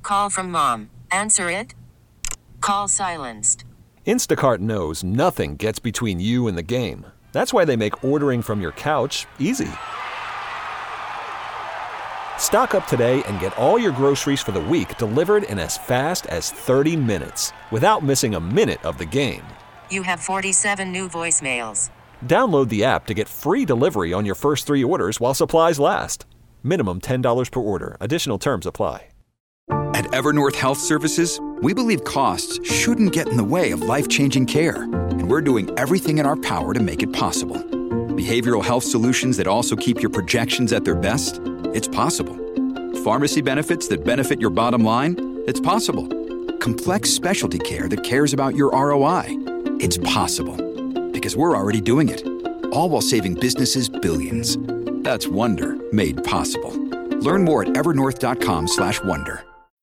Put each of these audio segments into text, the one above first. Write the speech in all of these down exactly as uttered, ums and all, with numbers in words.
Call from mom. Answer it. Call silenced. Instacart knows nothing gets between you and the game. That's why they make ordering from your couch easy. Stock up today and get all your groceries for the week delivered in as fast as thirty minutes without missing a minute of the game. You have forty-seven new voicemails. Download the app to get free delivery on your first three orders while supplies last. Minimum ten dollars per order. Additional terms apply. At Evernorth Health Services, we believe costs shouldn't get in the way of life-changing care, and we're doing everything in our power to make it possible. Behavioral health solutions that also keep your projections at their best? It's possible. Pharmacy benefits that benefit your bottom line? It's possible. Complex specialty care that cares about your R O I? It's possible. Because we're already doing it. All while saving businesses billions. That's Wonder made possible. Learn more at evernorth.com slash wonder.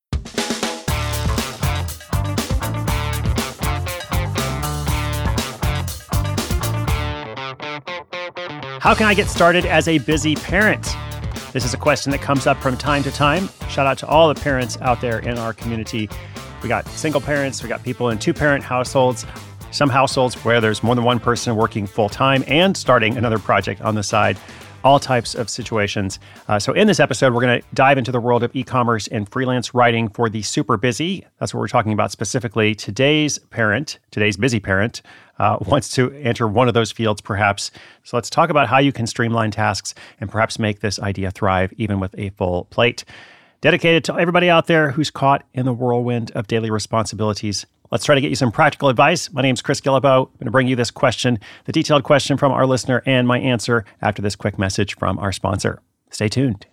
How can I get started as a busy parent? This is a question that comes up from time to time. Shout out to all the parents out there in our community. We got single parents, we got people in two-parent households, some households where there's more than one person working full-time and starting another project on the side, all types of situations. Uh, so in this episode, we're going to dive into the world of e-commerce and freelance writing for the super busy. That's what we're talking about specifically. Today's parent, today's busy parent, uh, wants to enter one of those fields perhaps. So let's talk about how you can streamline tasks and perhaps make this idea thrive even with a full plate. Dedicated to everybody out there who's caught in the whirlwind of daily responsibilities. Let's try to get you some practical advice. My name's Chris Guillebeau. I'm going to bring you this question, the detailed question from our listener, and my answer after this quick message from our sponsor. Stay tuned.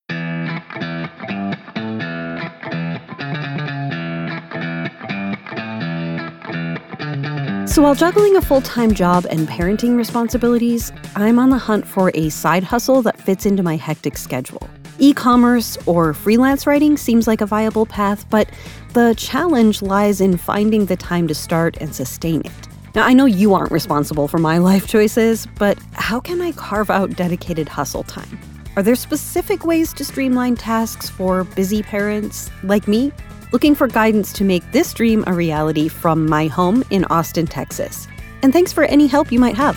So while juggling a full-time job and parenting responsibilities, I'm on the hunt for a side hustle that fits into my hectic schedule. E-commerce or freelance writing seems like a viable path, but the challenge lies in finding the time to start and sustain it. Now, I know you aren't responsible for my life choices, but how can I carve out dedicated hustle time? Are there specific ways to streamline tasks for busy parents like me? Looking for guidance to make this dream a reality from my home in Austin, Texas. And thanks for any help you might have.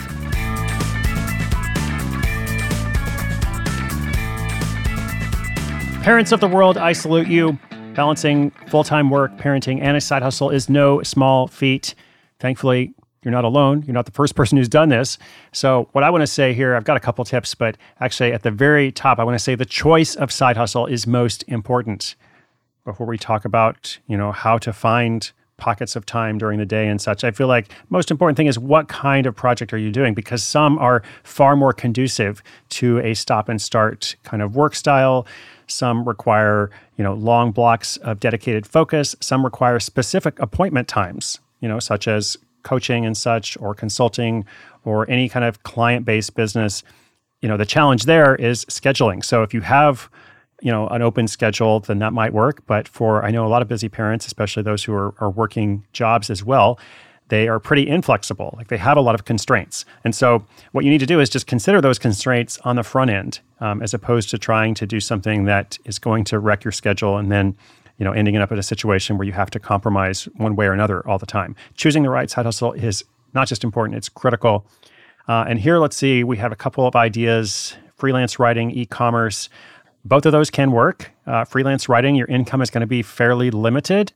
Parents of the world, I salute you. Balancing full-time work, parenting, and a side hustle is no small feat. Thankfully, you're not alone. You're not the first person who's done this. So what I want to say here, I've got a couple tips, but actually at the very top, I want to say the choice of side hustle is most important. Before we talk about, you know, how to find pockets of time during the day and such, I feel like most important thing is what kind of project are you doing? Because some are far more conducive to a stop and start kind of work style. Some require, you know, long blocks of dedicated focus. Some require specific appointment times, you know, such as coaching and such, or consulting, or any kind of client-based business. You know, the challenge there is scheduling. So if you have, you know, an open schedule, then that might work. But for, I know a lot of busy parents, especially those who are, are working jobs as well, they are pretty inflexible. Like they have a lot of constraints. And so what you need to do is just consider those constraints on the front end, um, as opposed to trying to do something that is going to wreck your schedule and then, you know, ending up in a situation where you have to compromise one way or another all the time. Choosing the right side hustle is not just important, it's critical. Uh, and here, let's see, we have a couple of ideas: freelance writing, e-commerce. Both of those can work. Uh, freelance writing, your income is going to be fairly limited.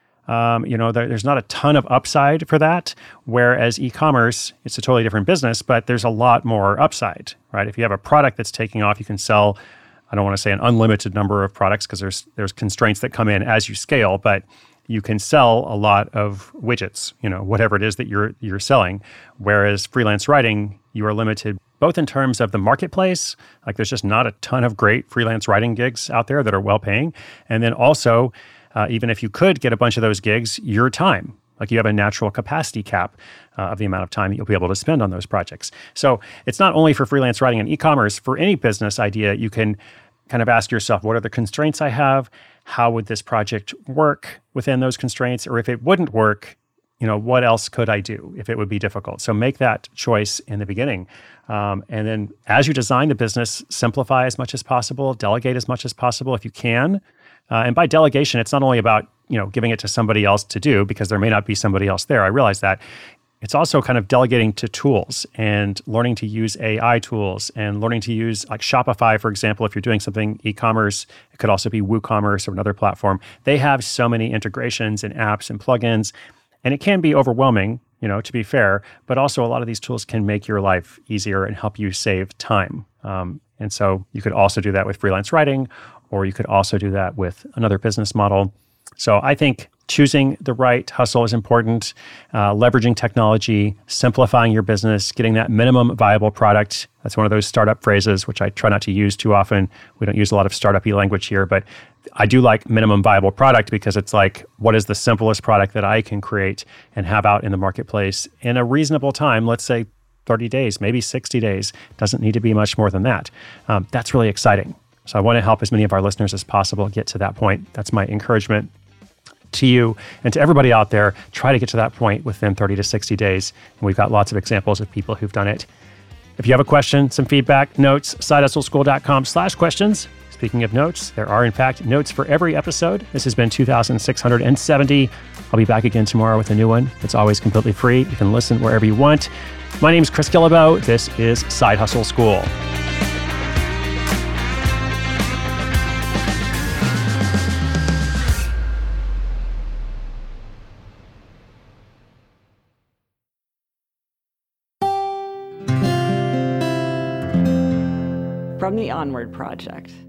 Um, you know, there, there's not a ton of upside for that. Whereas e-commerce, it's a totally different business, but there's a lot more upside, right? If you have a product that's taking off, you can sell, I don't want to say an unlimited number of products because there's there's constraints that come in as you scale, but you can sell a lot of widgets, you know, whatever it is that you're you're selling. Whereas freelance writing, you are limited both in terms of the marketplace, like there's just not a ton of great freelance writing gigs out there that are well paying. And then also, uh, even if you could get a bunch of those gigs, your time, like you have a natural capacity cap uh, of the amount of time that you'll be able to spend on those projects. So it's not only for freelance writing and e-commerce, for any business idea, you can kind of ask yourself, what are the constraints I have? How would this project work within those constraints? Or if it wouldn't work, you know, what else could I do if it would be difficult? So make that choice in the beginning. Um, and then as you design the business, simplify as much as possible, delegate as much as possible if you can. Uh, and by delegation, it's not only about, you know, giving it to somebody else to do, because there may not be somebody else there. I realize that. It's also kind of delegating to tools and learning to use A I tools and learning to use like Shopify, for example. If you're doing something e-commerce, it could also be WooCommerce or another platform. They have so many integrations and apps and plugins, and it can be overwhelming, you know, to be fair, but also a lot of these tools can make your life easier and help you save time. Um, and so you could also do that with freelance writing, or you could also do that with another business model. So I think choosing the right hustle is important, uh, leveraging technology, simplifying your business, getting that minimum viable product. That's one of those startup phrases, which I try not to use too often. We don't use a lot of startup-y language here, but I do like minimum viable product because it's like, what is the simplest product that I can create and have out in the marketplace in a reasonable time? Let's say thirty days, maybe sixty days. Doesn't need to be much more than that. Um, that's really exciting. So I want to help as many of our listeners as possible get to that point. That's my encouragement to you and to everybody out there. Try to get to that point within thirty to sixty days. And we've got lots of examples of people who've done it. If you have a question, some feedback, notes, sidehustleschool.com slash questions. Speaking of notes, there are in fact notes for every episode. This has been two thousand six hundred seventy. I'll be back again tomorrow with a new one. It's always completely free. You can listen wherever you want. My name is Chris Guillebeau. This is Side Hustle School. From the Onward Project.